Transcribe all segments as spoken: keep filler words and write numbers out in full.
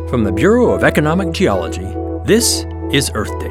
From the Bureau of Economic Geology, this is Earth Date.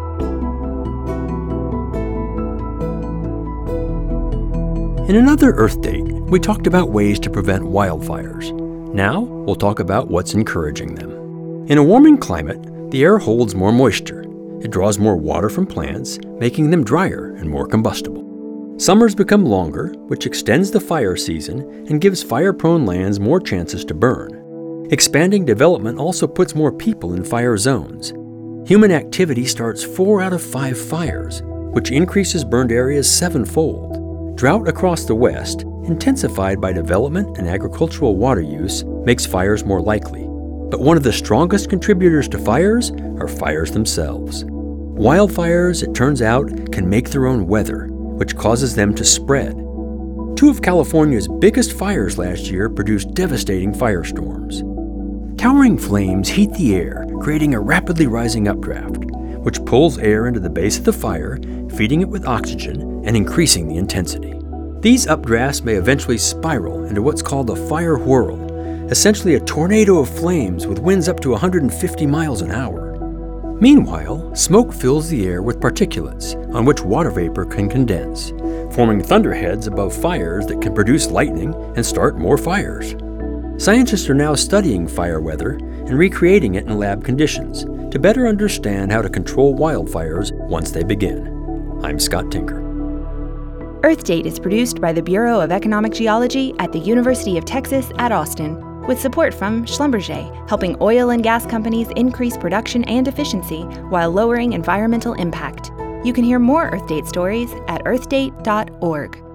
In another Earth Date, we talked about ways to prevent wildfires. Now, we'll talk about what's encouraging them. In a warming climate, the air holds more moisture. It draws more water from plants, making them drier and more combustible. Summers become longer, which extends the fire season and gives fire-prone lands more chances to burn. Expanding development also puts more people in fire zones. Human activity starts four out of five fires, which increases burned areas sevenfold. Drought across the West, intensified by development and agricultural water use, makes fires more likely. But one of the strongest contributors to fires are fires themselves. Wildfires, it turns out, can make their own weather, which causes them to spread. Two of California's biggest fires last year produced devastating firestorms. Towering flames heat the air, creating a rapidly rising updraft, which pulls air into the base of the fire, feeding it with oxygen and increasing the intensity. These updrafts may eventually spiral into what's called a fire whirl, essentially a tornado of flames with winds up to one hundred fifty miles an hour. Meanwhile, smoke fills the air with particulates on which water vapor can condense, forming thunderheads above fires that can produce lightning and start more fires. Scientists are now studying fire weather and recreating it in lab conditions to better understand how to control wildfires once they begin. I'm Scott Tinker. Earth Date is produced by the Bureau of Economic Geology at the University of Texas at Austin, with support from Schlumberger, helping oil and gas companies increase production and efficiency while lowering environmental impact. You can hear more Earth Date stories at earth date dot org.